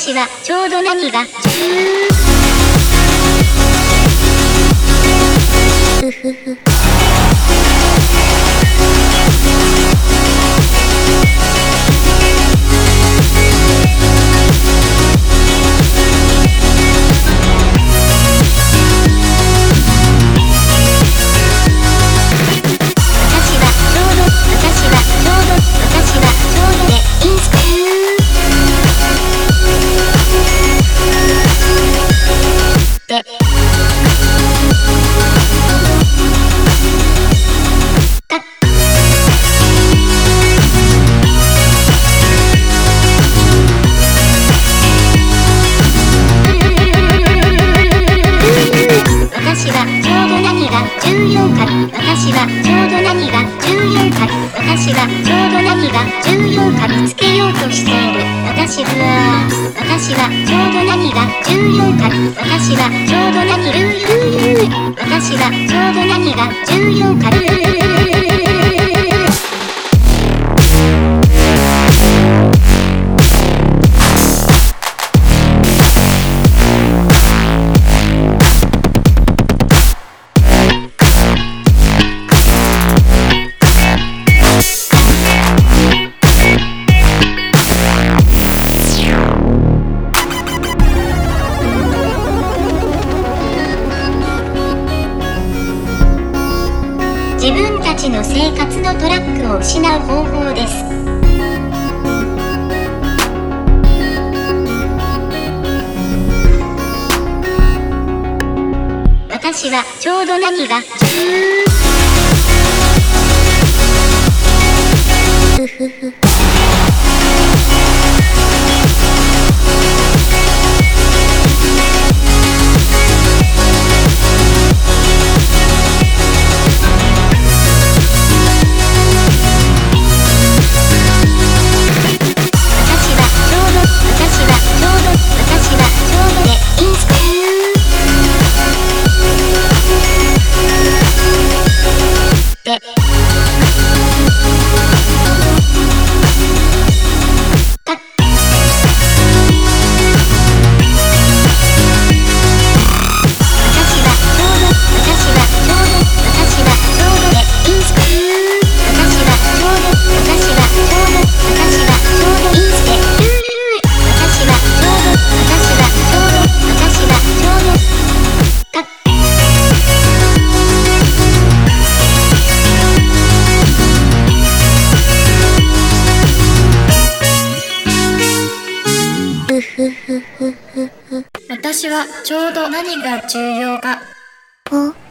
私はちょうど何がうふふ私はちょうど何が重要か私はちょうど何が重要か私はちょうど何が重要か見つけようとしている私はちょうど何が重要か私はちょうど何私はちょうど何が重要か自分たちの生活のトラックを失う方法です。私はちょうど何がうふふ私はちょうど何が重要か。